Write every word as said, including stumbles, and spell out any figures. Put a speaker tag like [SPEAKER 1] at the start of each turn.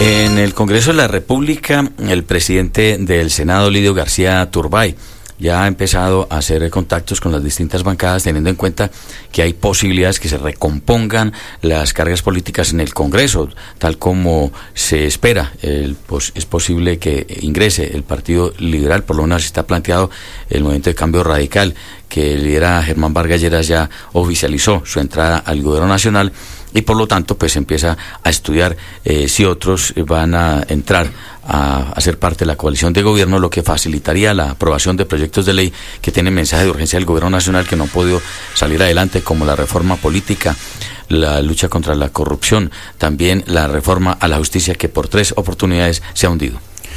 [SPEAKER 1] En el Congreso de la República, el presidente del Senado, Lidio García Turbay, ya ha empezado a hacer contactos con las distintas bancadas, teniendo en cuenta que hay posibilidades que se recompongan las cargas políticas en el Congreso, tal como se espera. El, pues, es posible que ingrese el Partido Liberal, por lo menos está planteado el Movimiento de Cambio Radical, que lidera Germán Vargas Lleras, ya oficializó su entrada al gobierno nacional, y por lo tanto pues empieza a estudiar eh, si otros van a entrar a hacer parte de la coalición de gobierno, lo que facilitaría la aprobación de proyectos de ley que tienen mensaje de urgencia del gobierno nacional, que no han podido salir adelante, como la reforma política, la lucha contra la corrupción, también la reforma a la justicia, que por tres oportunidades se ha hundido.